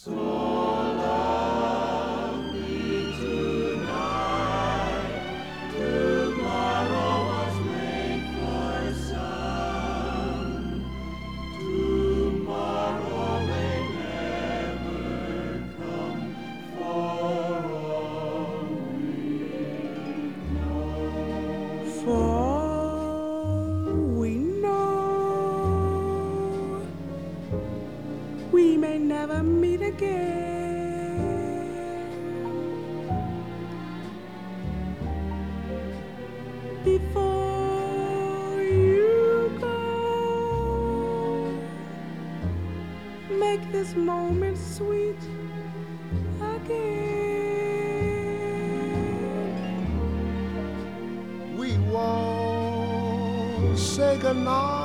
love me tonight. Tomorrow was made for some. Tomorrow may never come for all we know. For we know we may never meet again. Before you go, make this moment sweet again. We won't say goodnight